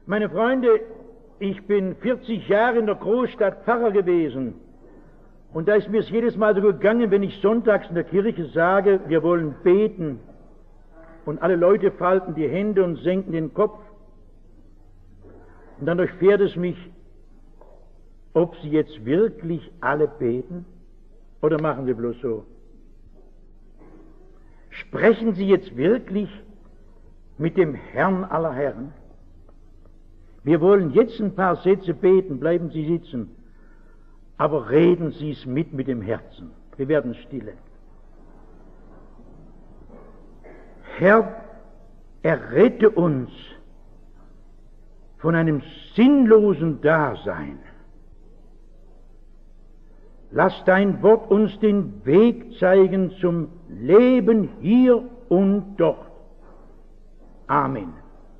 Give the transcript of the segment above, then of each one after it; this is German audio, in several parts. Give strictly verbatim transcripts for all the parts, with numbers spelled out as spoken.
Meine Freunde, ich bin vierzig Jahre in der Großstadt Pfarrer gewesen. Und da ist mir es jedes Mal so gegangen, wenn ich sonntags in der Kirche sage, wir wollen beten. Und alle Leute falten die Hände und senken den Kopf. Und dann durchfährt es mich, ob sie jetzt wirklich alle beten oder machen sie bloß so. Sprechen sie jetzt wirklich mit dem Herrn aller Herren? Wir wollen jetzt ein paar Sätze beten, bleiben Sie sitzen, aber reden Sie es mit mit dem Herzen. Wir werden stille. Herr, errette uns von einem sinnlosen Dasein. Lass dein Wort uns den Weg zeigen zum Leben hier und dort. Amen.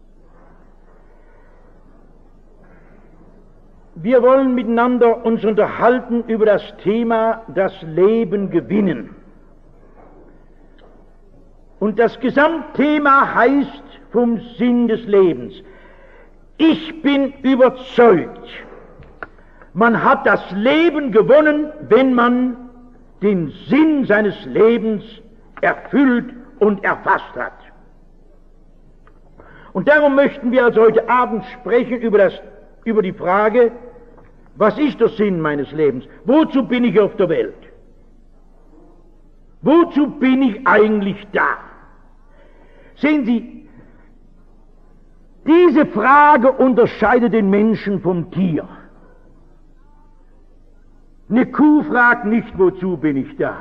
Wir wollen miteinander uns unterhalten über das Thema das Leben gewinnen. Und das Gesamtthema heißt vom Sinn des Lebens. Ich bin überzeugt, man hat das Leben gewonnen, wenn man den Sinn seines Lebens erfüllt und erfasst hat. Und darum möchten wir also heute Abend sprechen über, das, über die Frage, was ist der Sinn meines Lebens? Wozu bin ich auf der Welt? Wozu bin ich eigentlich da? Sehen Sie, diese Frage unterscheidet den Menschen vom Tier. Eine Kuh fragt nicht, wozu bin ich da?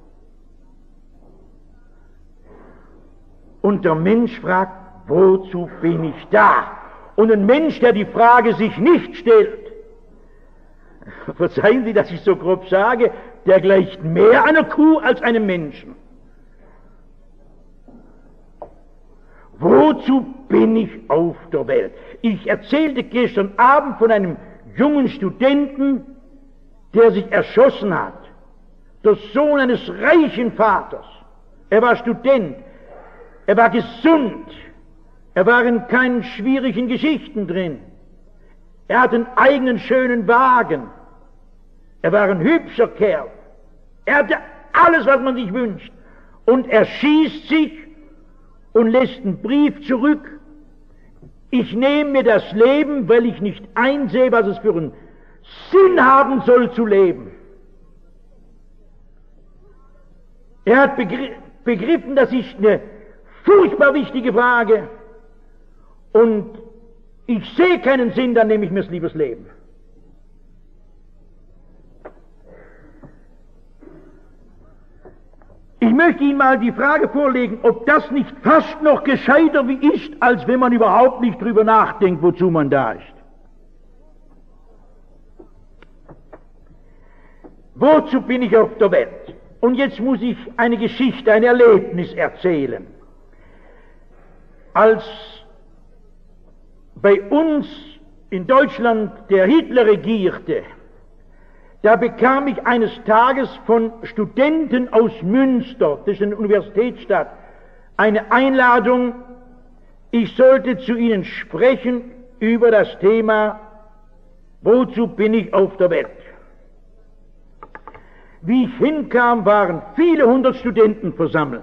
Und der Mensch fragt, wozu bin ich da? Und ein Mensch, der die Frage sich nicht stellt, verzeihen Sie, dass ich so grob sage, der gleicht mehr einer Kuh als einem Menschen. Wozu bin ich auf der Welt? Ich erzählte gestern Abend von einem jungen Studenten, der sich erschossen hat, der Sohn eines reichen Vaters. Er war Student, er war gesund, er war in keinen schwierigen Geschichten drin. Er hatte einen eigenen schönen Wagen, er war ein hübscher Kerl, er hatte alles, was man sich wünscht. Und er schießt sich und lässt einen Brief zurück. Ich nehme mir das Leben, weil ich nicht einsehe, was es für einen Sinn haben soll zu leben. Er hat begriffen, das ist eine furchtbar wichtige Frage und ich sehe keinen Sinn, dann nehme ich mir das liebes Leben. Ich möchte Ihnen mal die Frage vorlegen, ob das nicht fast noch gescheiter wie ist, als wenn man überhaupt nicht drüber nachdenkt, wozu man da ist. Wozu bin ich auf der Welt? Und jetzt muss ich eine Geschichte, ein Erlebnis erzählen. Als bei uns in Deutschland der Hitler regierte, da bekam ich eines Tages von Studenten aus Münster, das ist eine Universitätsstadt, eine Einladung, ich sollte zu ihnen sprechen über das Thema, wozu bin ich auf der Welt? Wie ich hinkam, waren viele hundert Studenten versammelt.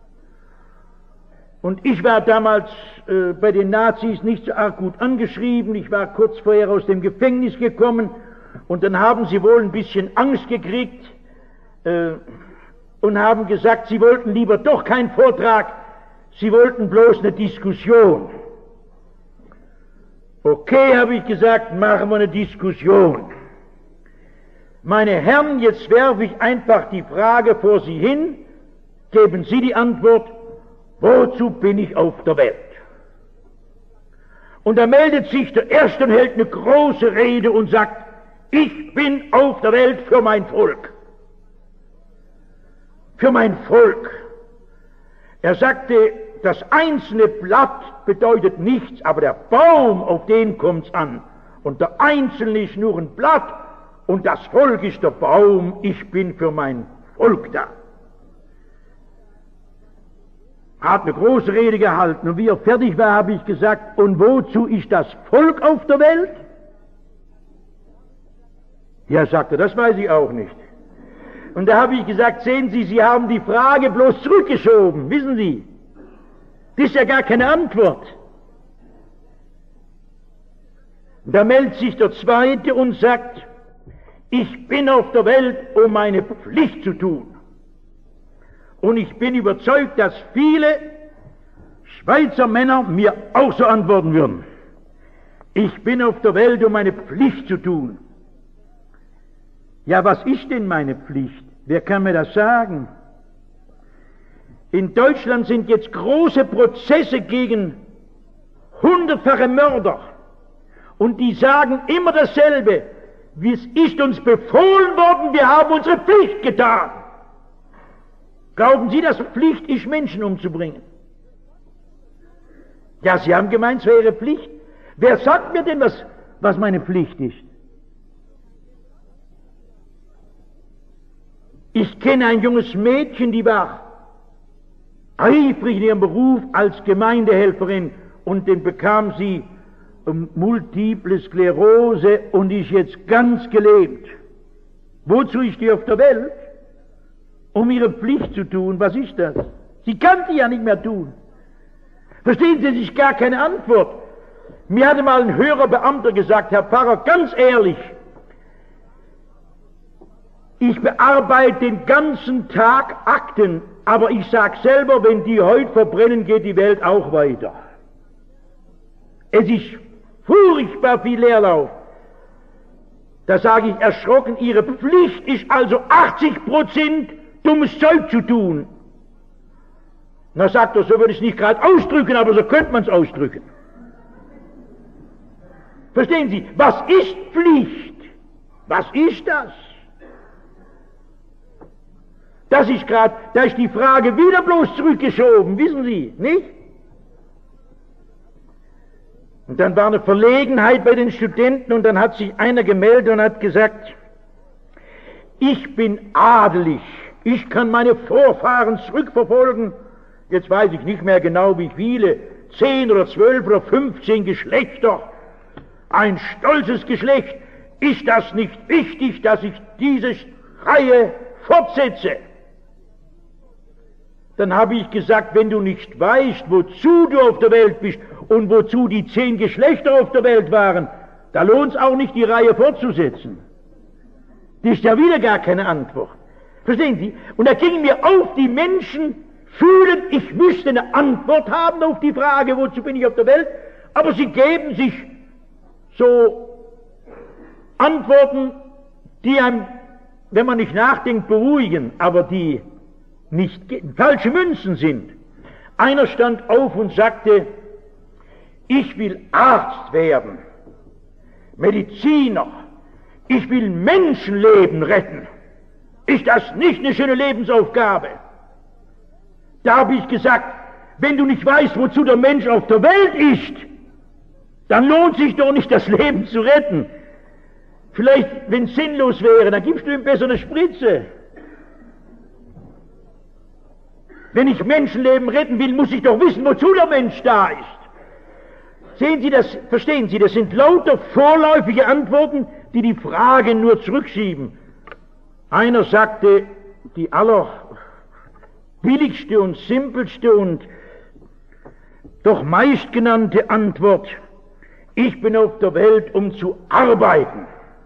Und ich war damals äh, bei den Nazis nicht so arg gut angeschrieben. Ich war kurz vorher aus dem Gefängnis gekommen und dann haben sie wohl ein bisschen Angst gekriegt äh, und haben gesagt, sie wollten lieber doch keinen Vortrag, sie wollten bloß eine Diskussion. Okay, habe ich gesagt, machen wir eine Diskussion. Meine Herren, jetzt werfe ich einfach die Frage vor Sie hin, geben Sie die Antwort, wozu bin ich auf der Welt? Und da meldet sich der Erste und hält eine große Rede und sagt, ich bin auf der Welt für mein Volk. Für mein Volk. Er sagte, das einzelne Blatt bedeutet nichts, aber der Baum, auf den kommt's an. Und der Einzelne ist nur ein Blatt, und das Volk ist der Baum, ich bin für mein Volk da. hat eine große Rede gehalten, und wie er fertig war, habe ich gesagt, und wozu ist das Volk auf der Welt? Ja, sagte, das weiß ich auch nicht. Und da habe ich gesagt, sehen Sie, Sie haben die Frage bloß zurückgeschoben, wissen Sie? Das ist ja gar keine Antwort. Da meldet sich der Zweite und sagt, ich bin auf der Welt, um meine Pflicht zu tun. Und ich bin überzeugt, dass viele Schweizer Männer mir auch so antworten würden. Ich bin auf der Welt, um meine Pflicht zu tun. Ja, was ist denn meine Pflicht? Wer kann mir das sagen? In Deutschland sind jetzt große Prozesse gegen hundertfache Mörder. Und die sagen immer dasselbe. Es ist uns befohlen worden, wir haben unsere Pflicht getan. Glauben Sie, dass Pflicht ist, Menschen umzubringen? Ja, Sie haben gemeint, es wäre Ihre Pflicht. Wer sagt mir denn, was, was meine Pflicht ist? Ich kenne ein junges Mädchen, die war eifrig in ihrem Beruf als Gemeindehelferin, und den bekam sie Multiple Sklerose und ist jetzt ganz gelähmt. Wozu ist die auf der Welt? Um ihre Pflicht zu tun. Was ist das? Sie kann die ja nicht mehr tun. Verstehen Sie, es ist gar keine Antwort. Mir hatte mal ein höherer Beamter gesagt, Herr Pfarrer, ganz ehrlich, ich bearbeite den ganzen Tag Akten, aber ich sage selber, wenn die heute verbrennen, geht die Welt auch weiter. Es ist furchtbar viel Leerlauf. Da sage ich erschrocken, Ihre Pflicht ist also achtzig Prozent dummes Zeug zu tun. Na, sagt er, so würde ich es nicht gerade ausdrücken, aber so könnte man es ausdrücken. Verstehen Sie, was ist Pflicht? Was ist das? Das ist gerade, da ist die Frage wieder bloß zurückgeschoben, wissen Sie, nicht? Und dann war eine Verlegenheit bei den Studenten, und dann hat sich einer gemeldet und hat gesagt, ich bin adelig, ich kann meine Vorfahren zurückverfolgen, jetzt weiß ich nicht mehr genau wie viele, zehn oder zwölf oder fünfzehn Geschlechter, ein stolzes Geschlecht, ist das nicht wichtig, dass ich diese Reihe fortsetze? Dann habe ich gesagt, wenn du nicht weißt, wozu du auf der Welt bist und wozu die zehn Geschlechter auf der Welt waren, da lohnt es auch nicht, die Reihe fortzusetzen. Das ist ja wieder gar keine Antwort. Verstehen Sie? Und da ging mir auf, die Menschen fühlen, ich müsste eine Antwort haben auf die Frage, wozu bin ich auf der Welt, aber sie geben sich so Antworten, die einem, wenn man nicht nachdenkt, beruhigen, aber die nicht falsche Münzen sind. Einer stand auf und sagte, ich will Arzt werden, Mediziner, ich will Menschenleben retten. Ist das nicht eine schöne Lebensaufgabe? Da habe ich gesagt, wenn du nicht weißt, wozu der Mensch auf der Welt ist, dann lohnt sich doch nicht, das Leben zu retten. Vielleicht, wenn es sinnlos wäre, dann gibst du ihm besser eine Spritze. Wenn ich Menschenleben retten will, muss ich doch wissen, wozu der Mensch da ist. Sehen Sie das, verstehen Sie, das sind lauter vorläufige Antworten, die die Frage nur zurückschieben. Einer sagte, die allerbilligste und simpelste und doch meistgenannte Antwort, ich bin auf der Welt, um zu arbeiten.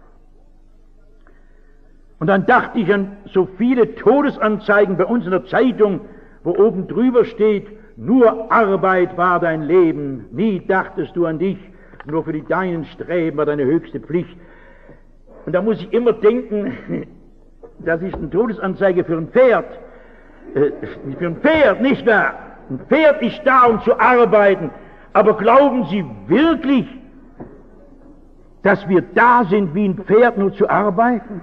Und dann dachte ich an so viele Todesanzeigen bei uns in der Zeitung, wo oben drüber steht, nur Arbeit war dein Leben, nie dachtest du an dich, nur für die Deinen streben war deine höchste Pflicht. Und da muss ich immer denken, das ist eine Todesanzeige für ein Pferd, äh, für ein Pferd, nicht wahr? Ein Pferd ist da, um zu arbeiten, aber glauben Sie wirklich, dass wir da sind, wie ein Pferd nur zu arbeiten?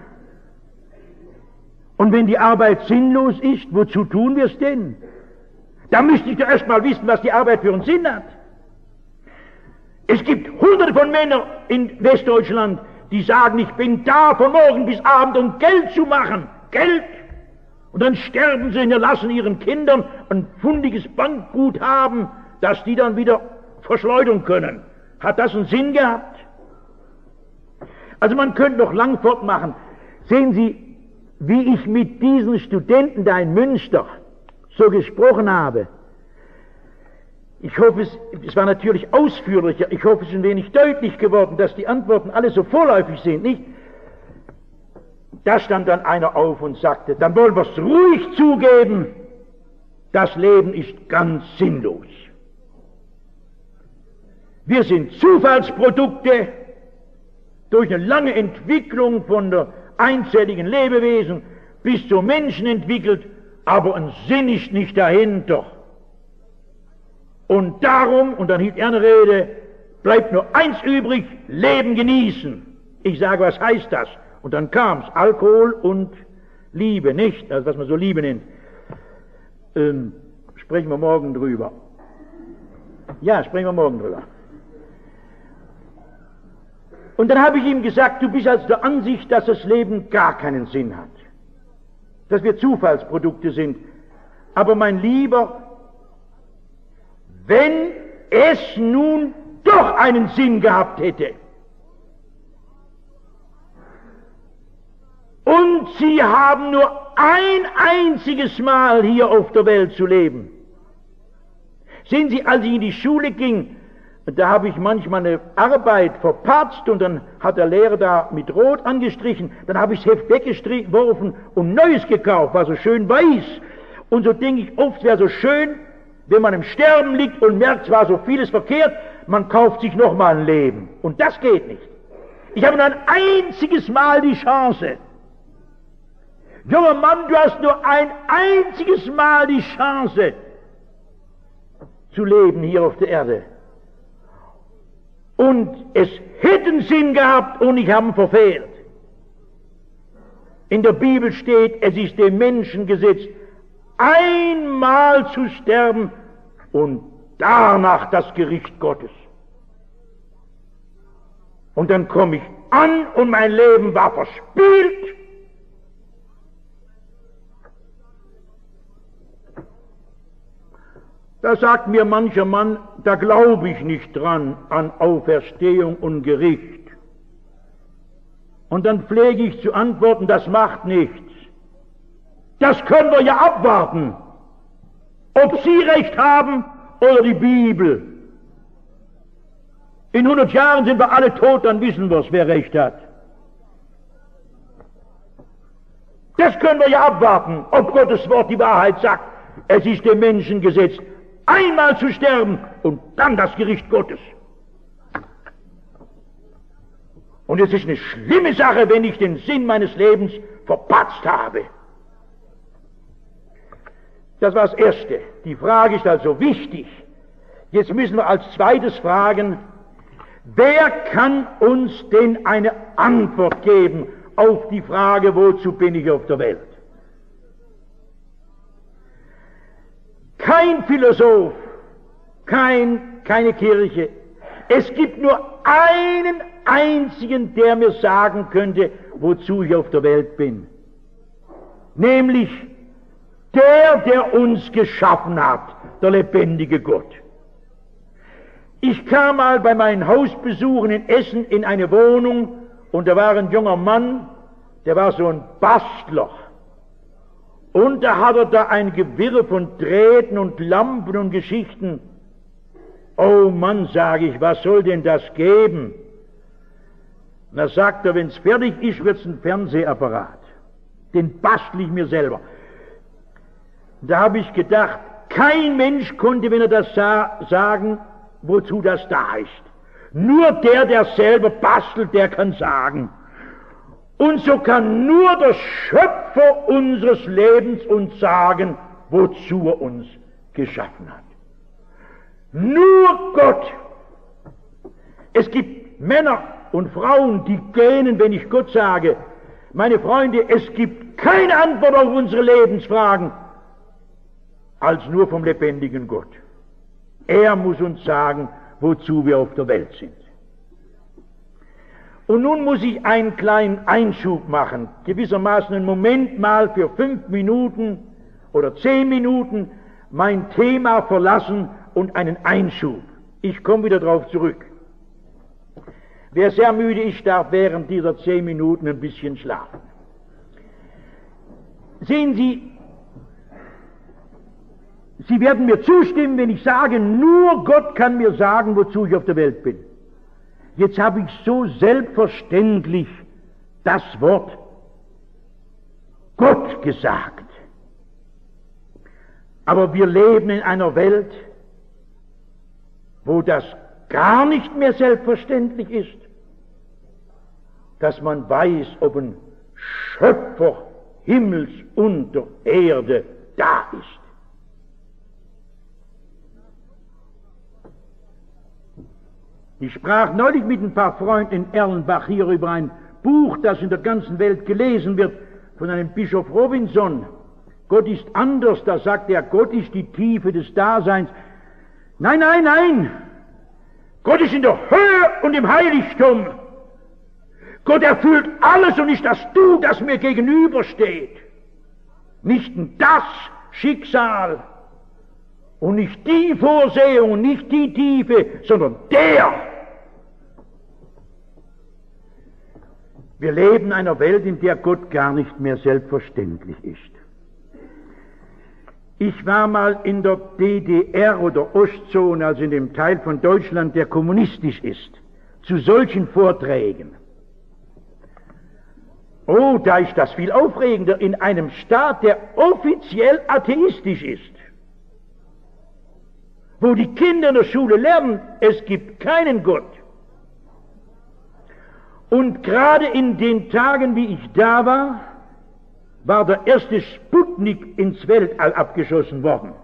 Und wenn die Arbeit sinnlos ist, wozu tun wir es denn? Da müsste ich doch erst mal wissen, was die Arbeit für einen Sinn hat. Es gibt hunderte von Männern in Westdeutschland, die sagen, ich bin da von morgen bis Abend, um Geld zu machen. Geld! Und dann sterben sie und lassen ihren Kindern ein pfundiges Bankgut haben, das die dann wieder verschleudern können. Hat das einen Sinn gehabt? Also man könnte noch lang fortmachen. Sehen Sie, wie ich mit diesen Studenten da in Münster so gesprochen habe. Ich hoffe, es, es war natürlich ausführlicher, ich hoffe, es ist ein wenig deutlich geworden, dass die Antworten alle so vorläufig sind, nicht? Da stand dann einer auf und sagte, dann wollen wir es ruhig zugeben, das Leben ist ganz sinnlos. Wir sind Zufallsprodukte durch eine lange Entwicklung von der einzelligen Lebewesen bis zum Menschen entwickelt, aber ein Sinn ist nicht dahinter. Und darum, und dann hielt er eine Rede, bleibt nur eins übrig, Leben genießen. Ich sage, was heißt das? Und dann kam's, Alkohol und Liebe, nicht? Also was man so Liebe nennt. Ähm, sprechen wir morgen drüber. Ja, sprechen wir morgen drüber. Und dann habe ich ihm gesagt, du bist also der Ansicht, dass das Leben gar keinen Sinn hat. Dass wir Zufallsprodukte sind. Aber mein Lieber, wenn es nun doch einen Sinn gehabt hätte und Sie haben nur ein einziges Mal hier auf der Welt zu leben. Sehen Sie, als ich in die Schule ging, da habe ich manchmal eine Arbeit verpatzt und dann hat der Lehrer da mit Rot angestrichen, dann habe ich das Heft weggeworfen und Neues gekauft, war so schön weiß. Und so denke ich oft, wäre so schön, wenn man im Sterben liegt und merkt, zwar so vieles verkehrt, man kauft sich noch mal ein Leben. Und das geht nicht. Ich habe nur ein einziges Mal die Chance. Junger Mann, du hast nur ein einziges Mal die Chance zu leben hier auf der Erde. Und es hätte einen Sinn gehabt und ich habe ihn verfehlt. In der Bibel steht, es ist dem Menschen gesetzt, einmal zu sterben und danach das Gericht Gottes. Und dann komme ich an und mein Leben war verspielt. Da sagt mir mancher Mann, da glaube ich nicht dran an Auferstehung und Gericht. Und dann pflege ich zu antworten, das macht nichts. Das können wir ja abwarten, ob Sie recht haben oder die Bibel. In hundert Jahren sind wir alle tot, dann wissen wir es, wer recht hat. Das können wir ja abwarten, ob Gottes Wort die Wahrheit sagt. Es ist dem Menschen gesetzt, einmal zu sterben und dann das Gericht Gottes. Und es ist eine schlimme Sache, wenn ich den Sinn meines Lebens verpatzt habe. Das war das Erste. Die Frage ist also wichtig. Jetzt müssen wir als Zweites fragen, wer kann uns denn eine Antwort geben auf die Frage, wozu bin ich auf der Welt? Kein Philosoph, kein, keine Kirche. Es gibt nur einen einzigen, der mir sagen könnte, wozu ich auf der Welt bin. Nämlich der, der uns geschaffen hat, der lebendige Gott. Ich kam mal bei meinen Hausbesuchen in Essen in eine Wohnung und da war ein junger Mann, der war so ein Bastler. Und da hat er da ein Gewirr von Drähten und Lampen und Geschichten. Oh Mann, sage ich, was soll denn das geben? Und da sagt er, wenn es fertig ist, wird es ein Fernsehapparat. Den bastel ich mir selber. Da habe ich gedacht, kein Mensch konnte, wenn er das sah, sagen, wozu das da ist. Nur der, der selber bastelt, der kann sagen. Und so kann nur der Schöpfer unseres Lebens uns sagen, wozu er uns geschaffen hat. Nur Gott. Es gibt Männer und Frauen, die gähnen, wenn ich Gott sage. Meine Freunde, es gibt keine Antwort auf unsere Lebensfragen, als nur vom lebendigen Gott. Er muss uns sagen, wozu wir auf der Welt sind. Und nun muss ich einen kleinen Einschub machen, gewissermaßen einen Moment mal für fünf Minuten oder zehn Minuten mein Thema verlassen und einen Einschub. Ich komme wieder darauf zurück. Wer sehr müde ist, darf während dieser zehn Minuten ein bisschen schlafen. Sehen Sie, Sie werden mir zustimmen, wenn ich sage, nur Gott kann mir sagen, wozu ich auf der Welt bin. Jetzt habe ich so selbstverständlich das Wort Gott gesagt. Aber wir leben in einer Welt, wo das gar nicht mehr selbstverständlich ist, dass man weiß, ob ein Schöpfer Himmels und der Erde da ist. Ich sprach neulich mit ein paar Freunden in Erlenbach hier über ein Buch, das in der ganzen Welt gelesen wird, von einem Bischof Robinson. Gott ist anders, da sagt er, Gott ist die Tiefe des Daseins. Nein, nein, nein! Gott ist in der Höhe und im Heiligtum. Gott erfüllt alles und ist das Du, das mir gegenübersteht. Nicht das Schicksal und nicht die Vorsehung und nicht die Tiefe, sondern der. Wir leben in einer Welt, in der Gott gar nicht mehr selbstverständlich ist. Ich war mal in der D D R oder Ostzone, also in dem Teil von Deutschland, der kommunistisch ist, zu solchen Vorträgen. Oh, da ist das viel aufregender in einem Staat, der offiziell atheistisch ist, wo die Kinder in der Schule lernen, es gibt keinen Gott. Und gerade in den Tagen, wie ich da war, war der erste Sputnik ins Weltall abgeschossen worden.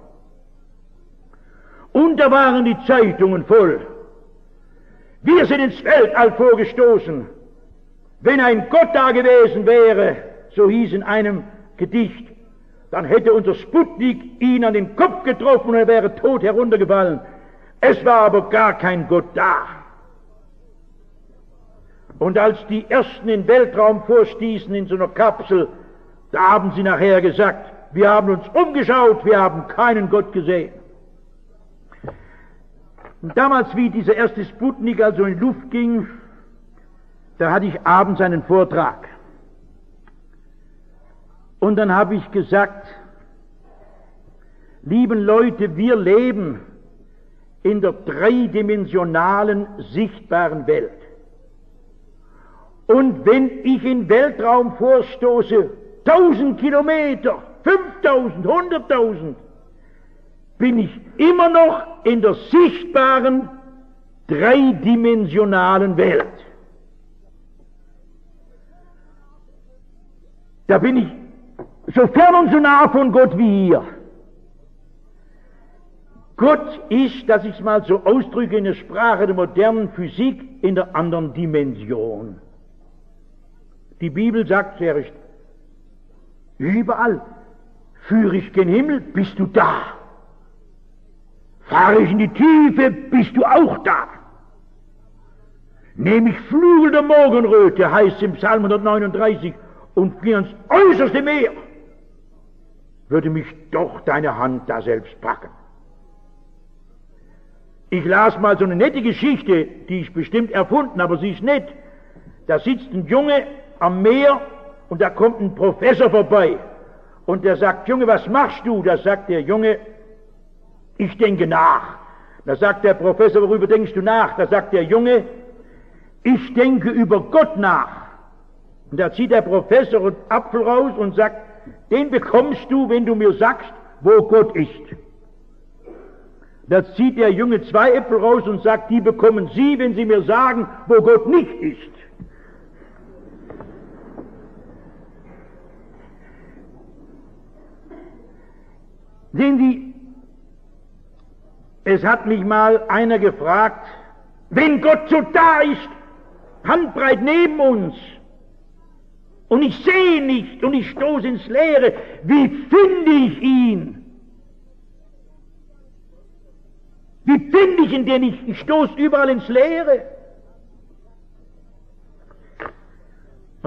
Und da waren die Zeitungen voll. Wir sind ins Weltall vorgestoßen. Wenn ein Gott da gewesen wäre, so hieß in einem Gedicht, dann hätte unser Sputnik ihn an den Kopf getroffen und er wäre tot heruntergefallen. Es war aber gar kein Gott da. Und als die Ersten in den Weltraum vorstießen in so einer Kapsel, da haben sie nachher gesagt, wir haben uns umgeschaut, wir haben keinen Gott gesehen. Und damals, wie dieser erste Sputnik also in die Luft ging, da hatte ich abends einen Vortrag. Und dann habe ich gesagt, lieben Leute, wir leben in der dreidimensionalen, sichtbaren Welt. Und wenn ich in Weltraum vorstoße, tausend Kilometer, fünftausend, hunderttausend, bin ich immer noch in der sichtbaren, dreidimensionalen Welt. Da bin ich so fern und so nah von Gott wie hier. Gott ist, dass ich es mal so ausdrücke in der Sprache der modernen Physik, in der anderen Dimension. Die Bibel sagt sehr recht, überall. Führe ich gen Himmel, bist du da. Fahre ich in die Tiefe, bist du auch da. Nehme ich Flügel der Morgenröte, heißt es im Psalm hundertneununddreißig, und gehe ans äußerste Meer, würde mich doch deine Hand da selbst packen. Ich las mal so eine nette Geschichte, die ich bestimmt erfunden, aber sie ist nett. Da sitzt ein Junge am Meer und da kommt ein Professor vorbei und der sagt, Junge, was machst du? Da sagt der Junge, ich denke nach. Da sagt der Professor, worüber denkst du nach? Da sagt der Junge, ich denke über Gott nach. Und da zieht der Professor einen Apfel raus und sagt, den bekommst du, wenn du mir sagst, wo Gott ist. Da zieht der Junge zwei Äpfel raus und sagt, die bekommen Sie, wenn Sie mir sagen, wo Gott nicht ist. Sehen Sie, es hat mich mal einer gefragt, wenn Gott so da ist, handbreit neben uns, und ich sehe ihn nicht und ich stoße ins Leere, wie finde ich ihn? Wie finde ich ihn denn nicht? Ich stoße überall ins Leere.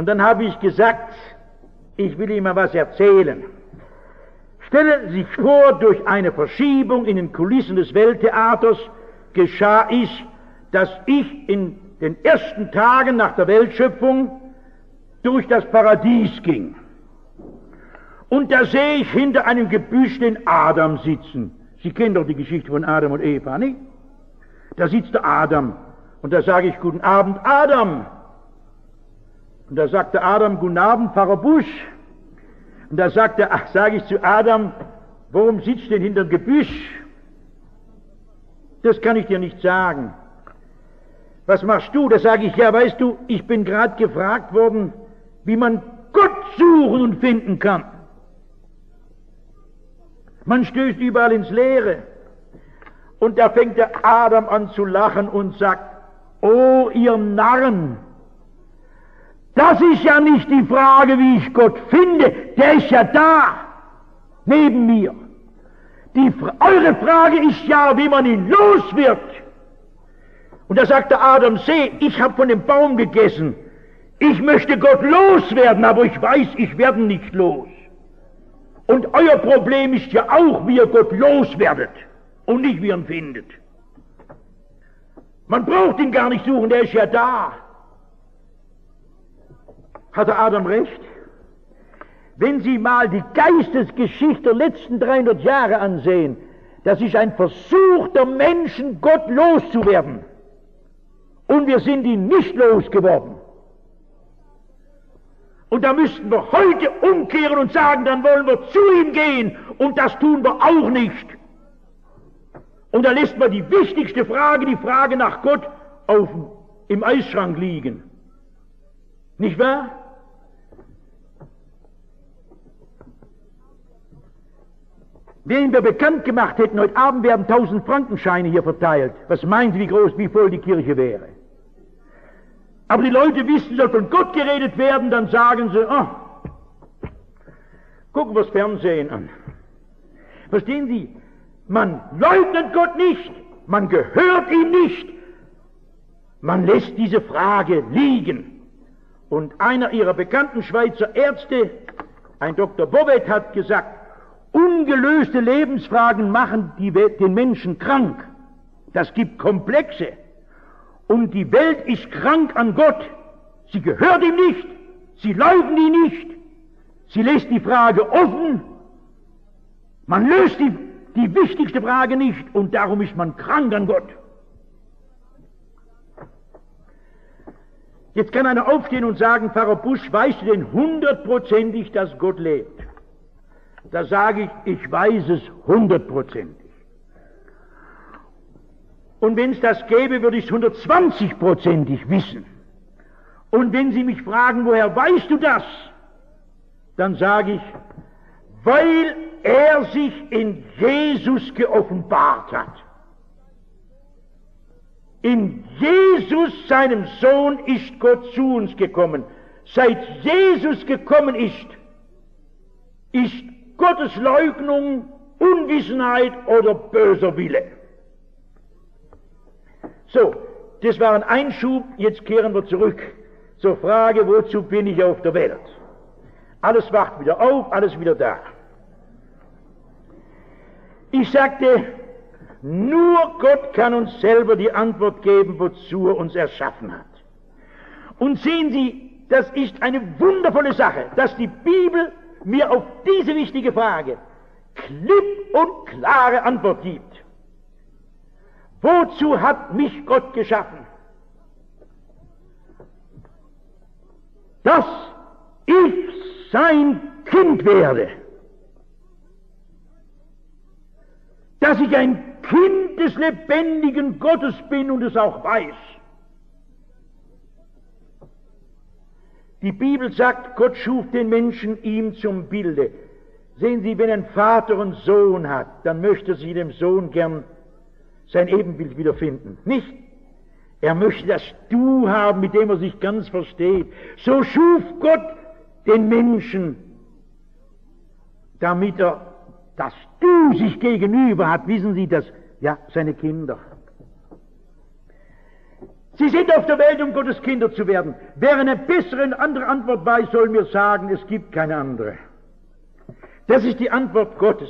Und dann habe ich gesagt, ich will Ihnen mal was erzählen. Stellen Sie sich vor, durch eine Verschiebung in den Kulissen des Welttheaters geschah es, dass ich in den ersten Tagen nach der Weltschöpfung durch das Paradies ging. Und da sehe ich hinter einem Gebüsch den Adam sitzen. Sie kennen doch die Geschichte von Adam und Eva, nicht? Da sitzt der Adam. Und da sage ich, guten Abend, Adam. Und da sagt der Adam, guten Abend, Pfarrer Busch. Und da sagt er, ach, sage ich zu Adam, warum sitzt du denn hinter dem Gebüsch? Das kann ich dir nicht sagen. Was machst du? Da sage ich, ja, weißt du, ich bin gerade gefragt worden, wie man Gott suchen und finden kann. Man stößt überall ins Leere. Und da fängt der Adam an zu lachen und sagt, oh, ihr Narren, das ist ja nicht die Frage, wie ich Gott finde, der ist ja da, neben mir. Die, eure Frage ist ja, wie man ihn los wird. Und da sagt der Adam, seh, ich habe von dem Baum gegessen, ich möchte Gott loswerden, aber ich weiß, ich werde nicht los. Und euer Problem ist ja auch, wie ihr Gott loswerdet und nicht, wie ihr ihn findet. Man braucht ihn gar nicht suchen, der ist ja da. Hat der Adam recht? Wenn Sie mal die Geistesgeschichte der letzten dreihundert Jahre ansehen, das ist ein Versuch der Menschen, Gott loszuwerden. Und wir sind ihn nicht losgeworden. Und da müssten wir heute umkehren und sagen, dann wollen wir zu ihm gehen. Und das tun wir auch nicht. Und da lässt man die wichtigste Frage, die Frage nach Gott, auf, im Eisschrank liegen. Nicht wahr? Wenn wir bekannt gemacht hätten, heute Abend werden tausend Frankenscheine hier verteilt, was meinen Sie, wie groß, wie voll die Kirche wäre? Aber die Leute wissen, soll von Gott geredet werden, dann sagen sie, oh, gucken wir das Fernsehen an. Verstehen Sie? Man leugnet Gott nicht, man gehört ihm nicht, man lässt diese Frage liegen. Und einer ihrer bekannten Schweizer Ärzte, ein Doktor Bobet, hat gesagt, ungelöste Lebensfragen machen die, den Menschen krank. Das gibt Komplexe. Und die Welt ist krank an Gott. Sie gehört ihm nicht, sie leugnet ihn nicht, sie lässt die Frage offen, man löst die, die wichtigste Frage nicht und darum ist man krank an Gott. Jetzt kann einer aufstehen und sagen, Pfarrer Busch, weißt du denn hundertprozentig, dass Gott lebt? Da sage ich, ich weiß es hundertprozentig. Und wenn es das gäbe, würde ich es hundertzwanzigprozentig wissen. Und wenn Sie mich fragen, woher weißt du das? Dann sage ich, weil er sich in Jesus geoffenbart hat. In Jesus, seinem Sohn, ist Gott zu uns gekommen. Seit Jesus gekommen ist, ist Gottes Leugnung, Unwissenheit oder böser Wille. So, das war ein Einschub, jetzt kehren wir zurück zur Frage, wozu bin ich auf der Welt? Alles wacht wieder auf, alles wieder da. Ich sagte, nur Gott kann uns selber die Antwort geben, wozu er uns erschaffen hat. Und sehen Sie, das ist eine wundervolle Sache, dass die Bibel mir auf diese wichtige Frage klipp und klare Antwort gibt. Wozu hat mich Gott geschaffen? Dass ich sein Kind werde. Dass ich ein Kind des lebendigen Gottes bin und es auch weiß. Die Bibel sagt, Gott schuf den Menschen ihm zum Bilde. Sehen Sie, wenn ein Vater einen Sohn hat, dann möchte sie dem Sohn gern sein Ebenbild wiederfinden. Nicht? Er möchte das Du haben, mit dem er sich ganz versteht. So schuf Gott den Menschen, damit er das Du sich gegenüber hat. Wissen Sie das? Ja, seine Kinder. Sie sind auf der Welt, um Gottes Kinder zu werden. Wer eine bessere, eine andere Antwort weiß, soll mir sagen, es gibt keine andere. Das ist die Antwort Gottes.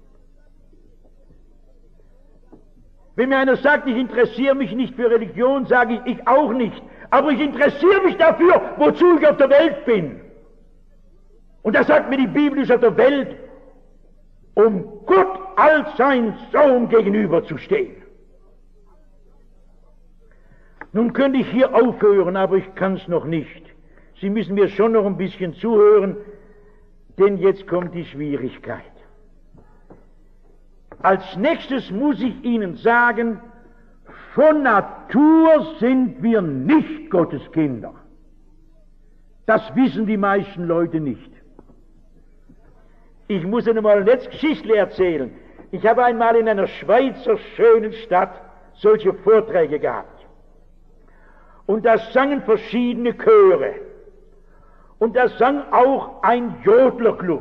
Wenn mir einer sagt, ich interessiere mich nicht für Religion, sage ich, ich auch nicht. Aber ich interessiere mich dafür, wozu ich auf der Welt bin. Und da sagt mir die Bibel, ist auf der Welt, um Gott als sein Sohn gegenüberzustehen. Nun könnte ich hier aufhören, aber ich kann es noch nicht. Sie müssen mir schon noch ein bisschen zuhören, denn jetzt kommt die Schwierigkeit. Als nächstes muss ich Ihnen sagen, von Natur sind wir nicht Gottes Kinder. Das wissen die meisten Leute nicht. Ich muss Ihnen mal eine Geschichte erzählen. Ich habe einmal in einer Schweizer schönen Stadt solche Vorträge gehabt. Und da sangen verschiedene Chöre. Und da sang auch ein Jodlerclub.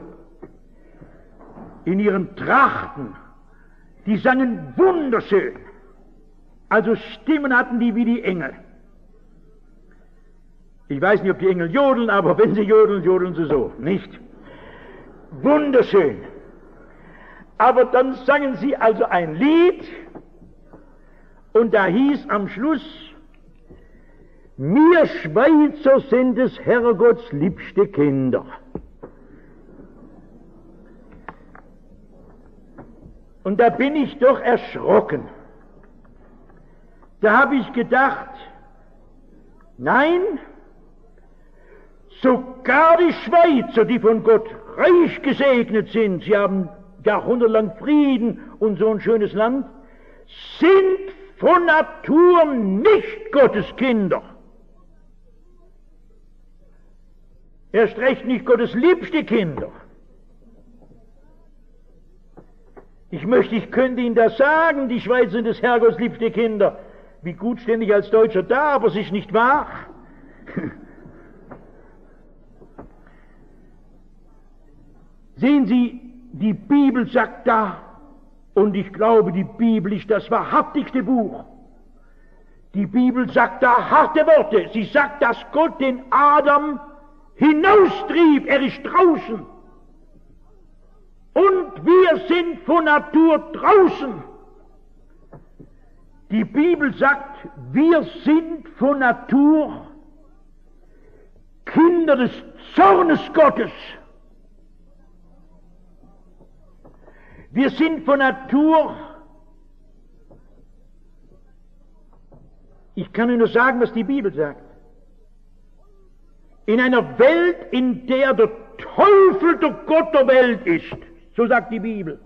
In ihren Trachten. Die sangen wunderschön. Also Stimmen hatten die wie die Engel. Ich weiß nicht, ob die Engel jodeln, aber wenn sie jodeln, jodeln sie so, nicht? Wunderschön. Aber dann sangen sie also ein Lied und da hieß am Schluss, wir Schweizer sind des Herrgotts liebste Kinder. Und da bin ich doch erschrocken. Da habe ich gedacht, nein, sogar die Schweizer, die von Gott reich gesegnet sind, sie haben jahrhundertelang Frieden und so ein schönes Land, sind von Natur nicht Gottes Kinder. Erst recht nicht Gottes liebste Kinder. Ich möchte, ich könnte Ihnen das sagen, die Schweizer sind des Herrgotts liebste Kinder. Wie gut stände ich als Deutscher da, aber es ist nicht wahr. Sehen Sie, die Bibel sagt da, und ich glaube, die Bibel ist das wahrhaftigste Buch. Die Bibel sagt da harte Worte. Sie sagt, dass Gott den Adam hinaustrieb, er ist draußen. Und wir sind von Natur draußen. Die Bibel sagt, wir sind von Natur Kinder des Zornes Gottes. Wir sind von Natur, ich kann Ihnen nur sagen, was die Bibel sagt. In einer Welt, in der der Teufel der Gott der Welt ist, so sagt die Bibel.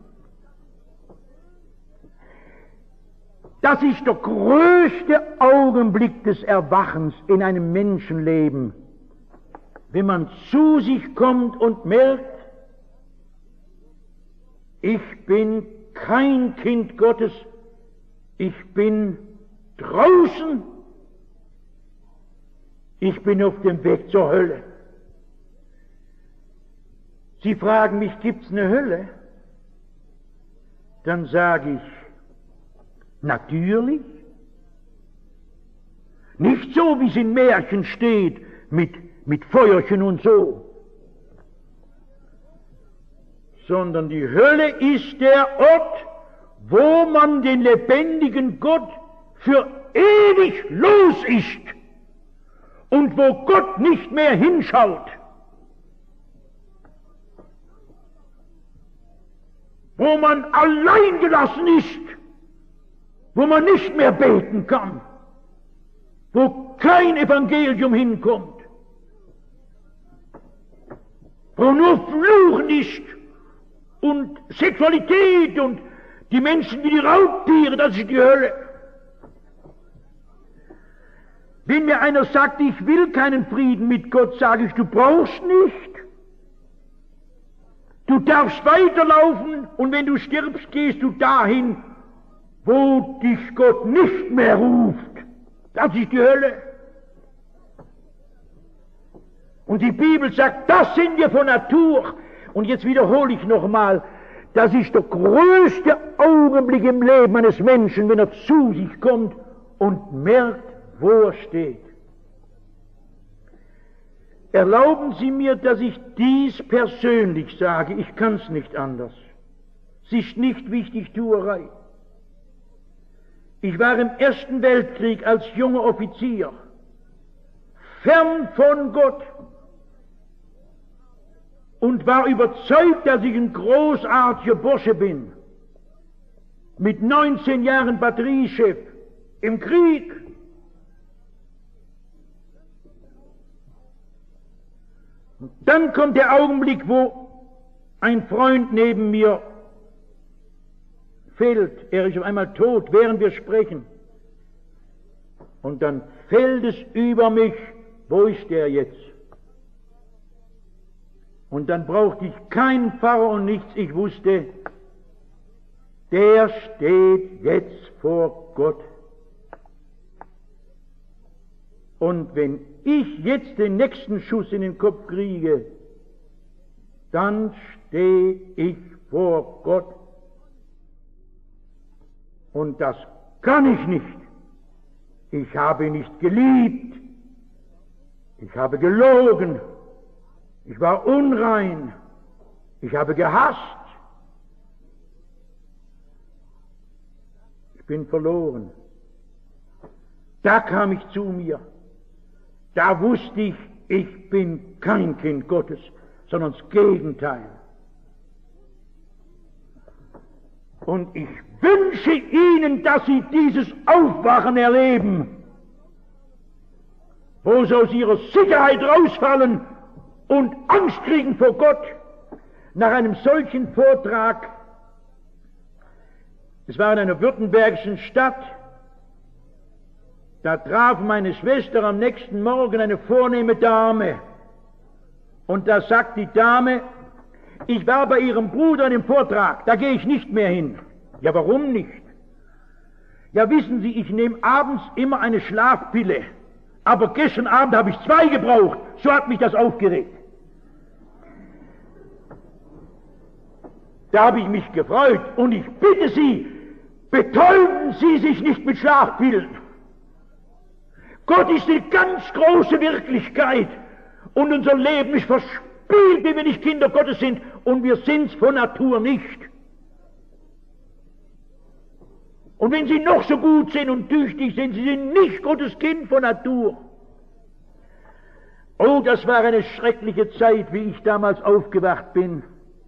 Das ist der größte Augenblick des Erwachens in einem Menschenleben, wenn man zu sich kommt und merkt, ich bin kein Kind Gottes, ich bin draußen, ich bin auf dem Weg zur Hölle. Sie fragen mich, gibt's eine Hölle? Dann sage ich, natürlich. Nicht so, wie es in Märchen steht, mit, mit Feuerchen und so. Sondern die Hölle ist der Ort, wo man den lebendigen Gott für ewig los ist und wo Gott nicht mehr hinschaut. Wo man allein gelassen ist, wo man nicht mehr beten kann, wo kein Evangelium hinkommt, wo nur Fluchen ist und Sexualität und die Menschen wie die Raubtiere, das ist die Hölle. Wenn mir einer sagt, ich will keinen Frieden mit Gott, sage ich, du brauchst nicht. Du darfst weiterlaufen und wenn du stirbst, gehst du dahin, wo dich Gott nicht mehr ruft. Das ist die Hölle. Und die Bibel sagt, das sind wir von Natur. Und jetzt wiederhole ich nochmal, das ist der größte Augenblick im Leben eines Menschen, wenn er zu sich kommt und merkt, wo er steht. Erlauben Sie mir, dass ich dies persönlich sage, ich kann es nicht anders. Es ist nicht Wichtigtuerei. Ich war im Ersten Weltkrieg als junger Offizier fern von Gott und war überzeugt, dass ich ein großartiger Bursche bin. Mit neunzehn Jahren Batteriechef im Krieg. Und dann kommt der Augenblick, wo ein Freund neben mir fällt. Er ist auf einmal tot, während wir sprechen. Und dann fällt es über mich, wo ist der jetzt? Und dann brauchte ich keinen Pfarrer und nichts, ich wusste, der steht jetzt vor Gott. Und wenn ich jetzt den nächsten Schuss in den Kopf kriege, dann stehe ich vor Gott. Und das kann ich nicht. Ich habe nicht geliebt. Ich habe gelogen. Ich war unrein. Ich habe gehasst. Ich bin verloren. Da kam ich zu mir. Da wusste ich, ich bin kein Kind Gottes, sondern das Gegenteil. Und ich wünsche Ihnen, dass Sie dieses Aufwachen erleben, wo Sie aus Ihrer Sicherheit rausfallen und Angst kriegen vor Gott. Nach einem solchen Vortrag, es war in einer württembergischen Stadt, da traf meine Schwester am nächsten Morgen eine vornehme Dame. Und da sagt die Dame, ich war bei Ihrem Bruder in dem Vortrag, da gehe ich nicht mehr hin. Ja, warum nicht? Ja, wissen Sie, ich nehme abends immer eine Schlafpille, aber gestern Abend habe ich zwei gebraucht, so hat mich das aufgeregt. Da habe ich mich gefreut und ich bitte Sie, betäuben Sie sich nicht mit Schlafpillen. Gott ist die ganz große Wirklichkeit und unser Leben ist verspielt, wenn wir nicht Kinder Gottes sind, und wir sind's von Natur nicht. Und wenn Sie noch so gut sind und tüchtig sind, Sie sind nicht Gottes Kind von Natur. Oh, das war eine schreckliche Zeit, wie ich damals aufgewacht bin.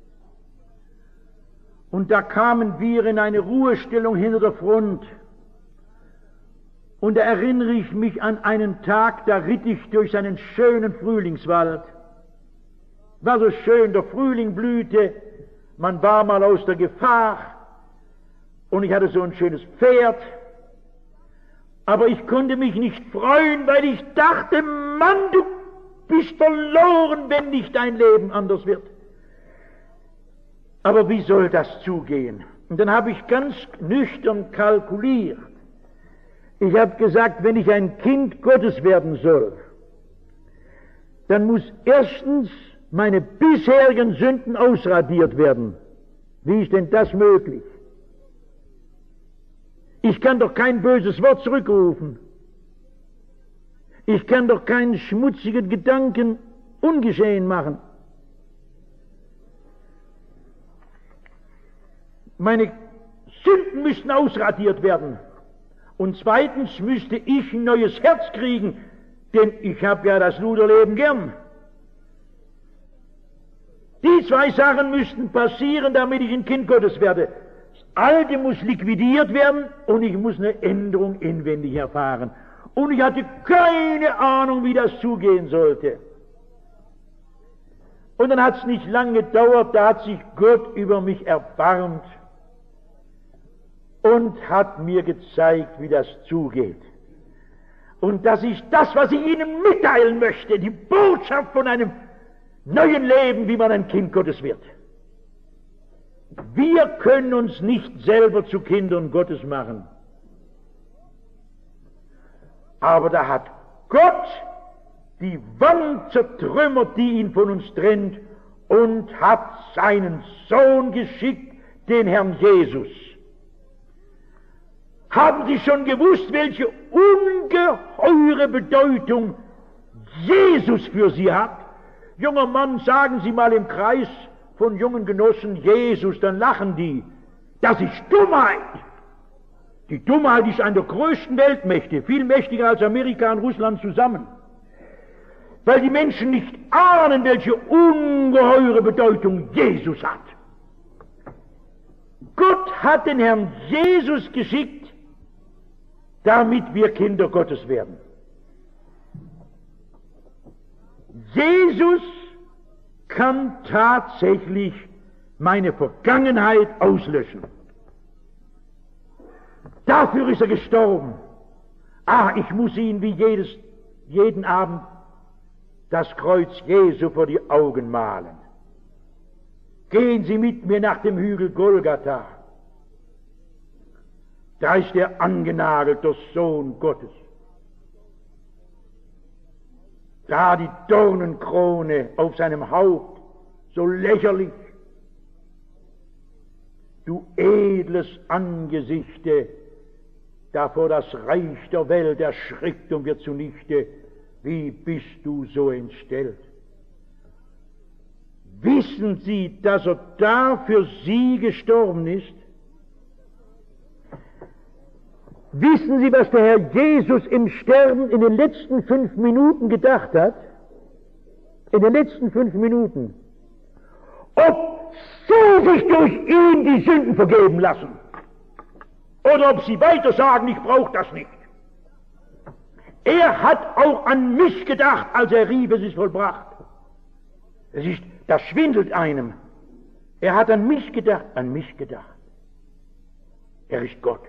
Und da kamen wir in eine Ruhestellung hinter der Front. Und da erinnere ich mich an einen Tag, da ritt ich durch einen schönen Frühlingswald. War so schön, der Frühling blühte, man war mal aus der Gefahr und ich hatte so ein schönes Pferd. Aber ich konnte mich nicht freuen, weil ich dachte, Mann, du bist verloren, wenn nicht dein Leben anders wird. Aber wie soll das zugehen? Und dann habe ich ganz nüchtern kalkuliert. Ich habe gesagt, wenn ich ein Kind Gottes werden soll, dann muss erstens meine bisherigen Sünden ausradiert werden. Wie ist denn das möglich? Ich kann doch kein böses Wort zurückrufen. Ich kann doch keinen schmutzigen Gedanken ungeschehen machen. Meine Sünden müssten ausradiert werden. Und zweitens müsste ich ein neues Herz kriegen, denn ich habe ja das Luderleben gern. Die zwei Sachen müssten passieren, damit ich ein Kind Gottes werde. Das Alte muss liquidiert werden und ich muss eine Änderung inwendig erfahren. Und ich hatte keine Ahnung, wie das zugehen sollte. Und dann hat es nicht lange gedauert, da hat sich Gott über mich erbarmt und hat mir gezeigt, wie das zugeht. Und das ist das, was ich Ihnen mitteilen möchte, die Botschaft von einem neuen Leben, wie man ein Kind Gottes wird. Wir können uns nicht selber zu Kindern Gottes machen. Aber da hat Gott die Wand zertrümmert, die ihn von uns trennt, und hat seinen Sohn geschickt, den Herrn Jesus. Haben Sie schon gewusst, welche ungeheure Bedeutung Jesus für sie hat. Junger Mann, sagen Sie mal im Kreis von jungen Genossen Jesus, dann lachen die. Das ist Dummheit. Die Dummheit ist eine der größten Weltmächte, viel mächtiger als Amerika und Russland zusammen. Weil die Menschen nicht ahnen, welche ungeheure Bedeutung Jesus hat. Gott hat den Herrn Jesus geschickt, damit wir Kinder Gottes werden. Jesus kann tatsächlich meine Vergangenheit auslöschen. Dafür ist er gestorben. Ah, ich muss Ihnen wie jedes, jeden Abend das Kreuz Jesu vor die Augen malen. Gehen Sie mit mir nach dem Hügel Golgatha. Da ist der angenagelt, der Sohn Gottes. Da die Dornenkrone auf seinem Haupt, so lächerlich. Du edles Angesichte, da vor das Reich der Welt erschrickt und wird zunichte, wie bist du so entstellt? Wissen Sie, dass er da für Sie gestorben ist? Wissen Sie, was der Herr Jesus im Sterben in den letzten fünf Minuten gedacht hat? In den letzten fünf Minuten. Ob Sie sich durch ihn die Sünden vergeben lassen. Oder ob Sie weiter sagen, ich brauche das nicht. Er hat auch an mich gedacht, als er rief, es ist vollbracht. Es ist, das schwindelt einem. Er hat an mich gedacht, an mich gedacht. Er ist Gott.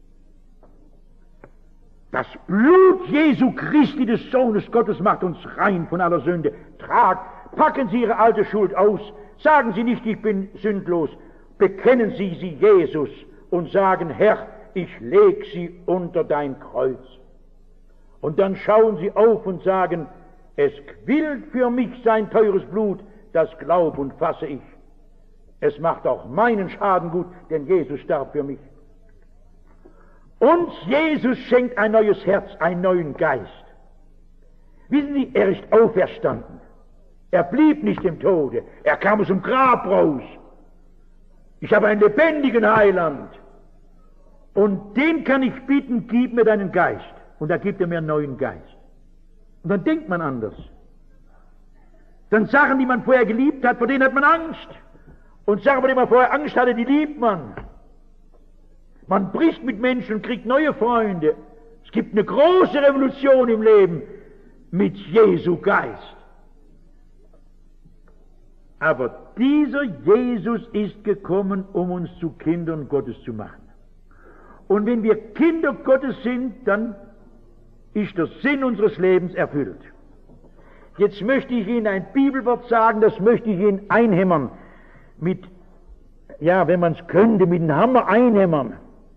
Das Blut Jesu Christi, des Sohnes Gottes, macht uns rein von aller Sünde. Trag, packen Sie Ihre alte Schuld aus. Sagen Sie nicht, ich bin sündlos. Bekennen Sie sie Jesus und sagen, Herr, ich leg sie unter dein Kreuz. Und dann schauen Sie auf und sagen, es quillt für mich sein teures Blut, das glaub und fasse ich. Es macht auch meinen Schaden gut, denn Jesus starb für mich. Uns Jesus schenkt ein neues Herz, einen neuen Geist. Wissen Sie, er ist auferstanden. Er blieb nicht im Tode. Er kam aus dem Grab raus. Ich habe einen lebendigen Heiland. Und den kann ich bitten, gib mir deinen Geist. Und da gibt er mir einen neuen Geist. Und dann denkt man anders. Dann Sachen, die man vorher geliebt hat, vor denen hat man Angst. Und Sachen, vor denen man vorher Angst hatte, die liebt man. Man bricht mit Menschen und kriegt neue Freunde. Es gibt eine große Revolution im Leben mit Jesu Geist. Aber dieser Jesus ist gekommen, um uns zu Kindern Gottes zu machen. Und wenn wir Kinder Gottes sind, dann ist der Sinn unseres Lebens erfüllt. Jetzt möchte ich Ihnen ein Bibelwort sagen, das möchte ich Ihnen einhämmern. Mit, ja, wenn man es könnte, mit einem Hammer einhämmern.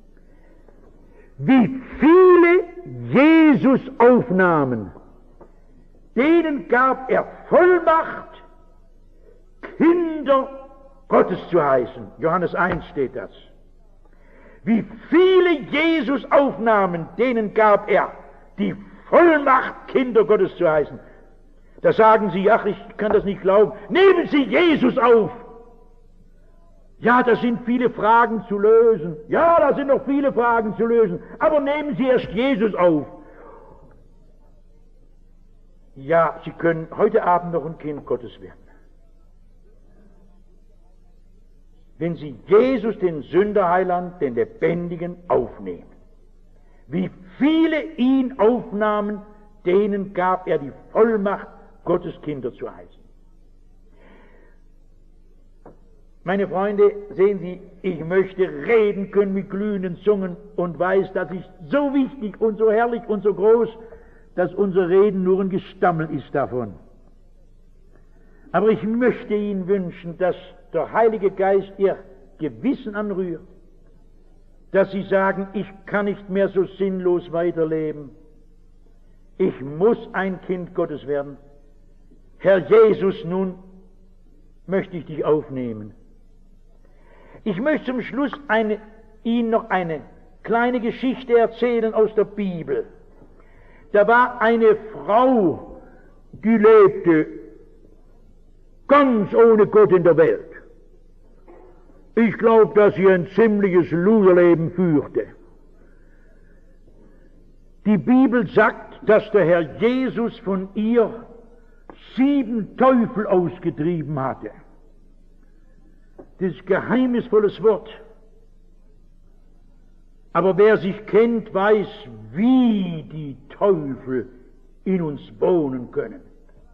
Wie viele Jesus-Aufnahmen, denen gab er Vollmacht, Kinder Gottes zu heißen. Johannes eins steht das. Wie viele Jesus-Aufnahmen, denen gab er die Vollmacht, Kinder Gottes zu heißen. Da sagen Sie, ach, ich kann das nicht glauben. Nehmen Sie Jesus auf. Ja, da sind viele Fragen zu lösen. Ja, da sind noch viele Fragen zu lösen. Aber nehmen Sie erst Jesus auf. Ja, Sie können heute Abend noch ein Kind Gottes werden. Wenn Sie Jesus, den Sünderheiland, den Lebendigen, aufnehmen. Wie viele ihn aufnahmen, denen gab er die Vollmacht, Gottes Kinder zu heißen. Meine Freunde, sehen Sie, ich möchte reden können mit glühenden Zungen und weiß, das ist so wichtig und so herrlich und so groß, dass unser Reden nur ein Gestammel ist davon. Aber ich möchte Ihnen wünschen, dass der Heilige Geist Ihr Gewissen anrührt, dass Sie sagen, ich kann nicht mehr so sinnlos weiterleben. Ich muss ein Kind Gottes werden. Herr Jesus, nun möchte ich dich aufnehmen. Ich möchte zum Schluss eine, Ihnen noch eine kleine Geschichte erzählen aus der Bibel. da war eine Frau, die lebte ganz ohne Gott in der Welt. Ich glaube, dass sie ein ziemliches Loserleben führte. Die Bibel sagt, dass der Herr Jesus von ihr sieben Teufel ausgetrieben hatte. Das ist geheimnisvolles Wort. Aber wer sich kennt, weiß, wie die Teufel in uns wohnen können.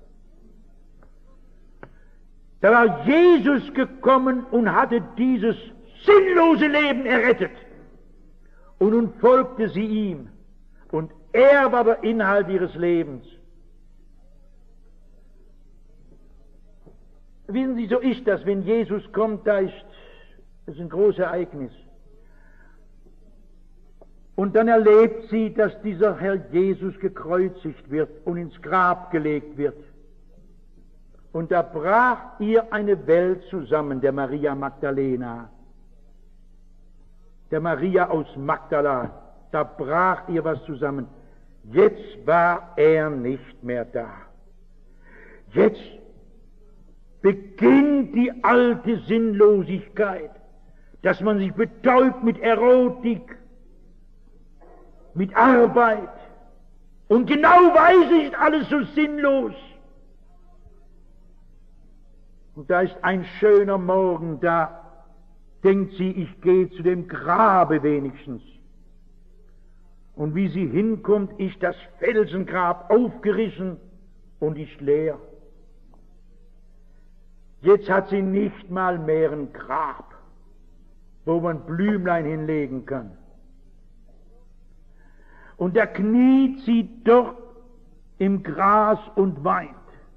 Da war Jesus gekommen und hatte dieses sinnlose Leben errettet. Und nun folgte sie ihm. Und er war der Inhalt ihres Lebens. Wissen Sie, so ist das, wenn Jesus kommt, da ist das ist ein großes Ereignis. Und dann erlebt sie, dass dieser Herr Jesus gekreuzigt wird und ins Grab gelegt wird. Und da brach ihr eine Welt zusammen, der Maria Magdalena, der Maria aus Magdala, da brach ihr was zusammen. Jetzt war er nicht mehr da. Jetzt beginnt die alte Sinnlosigkeit, dass man sich betäubt mit Erotik, mit Arbeit. Und genau weiß ich, ist alles so sinnlos. Und da ist ein schöner Morgen, da denkt sie, ich gehe zu dem Grabe wenigstens. Und wie sie hinkommt, ist das Felsengrab aufgerissen und ist leer. Jetzt hat sie nicht mal mehr ein Grab, wo man Blümlein hinlegen kann. Und da kniet sie dort im Gras und weint.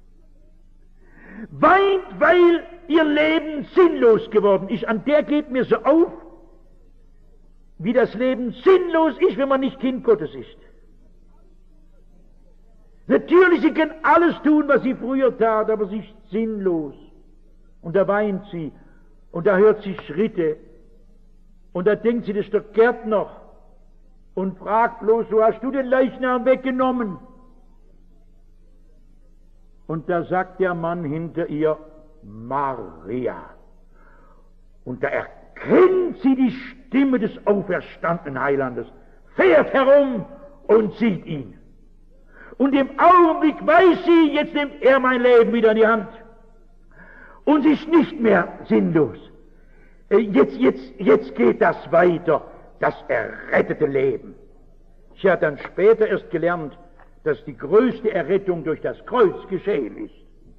Weint, weil ihr Leben sinnlos geworden ist. An der geht mir so auf, wie das Leben sinnlos ist, wenn man nicht Kind Gottes ist. Natürlich, sie kann alles tun, was sie früher tat, aber sie ist sinnlos. Und da weint sie, und da hört sie Schritte, und da denkt sie, das ist der Gärtner, und fragt bloß, wo hast du den Leichnam weggenommen? Und da sagt der Mann hinter ihr, Maria. Und da erkennt sie die Stimme des auferstandenen Heilandes, fährt herum und sieht ihn. Und im Augenblick weiß sie, jetzt nimmt er mein Leben wieder in die Hand. Und sie ist nicht mehr sinnlos. Jetzt, jetzt, jetzt geht das weiter, das errettete Leben. Ich habe dann später erst gelernt, dass die größte Errettung durch das Kreuz geschehen ist.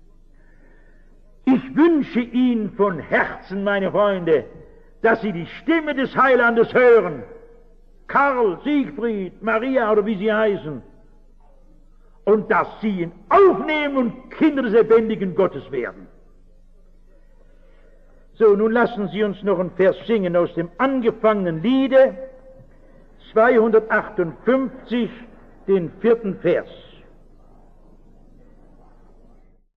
Ich wünsche Ihnen von Herzen, meine Freunde, dass Sie die Stimme des Heilandes hören. Karl, Siegfried, Maria oder wie sie heißen. Und dass Sie ihn aufnehmen und Kinder des lebendigen Gottes werden. So, nun lassen Sie uns noch einen Vers singen aus dem angefangenen Liede, zweihundertachtundfünfzig, den vierten Vers.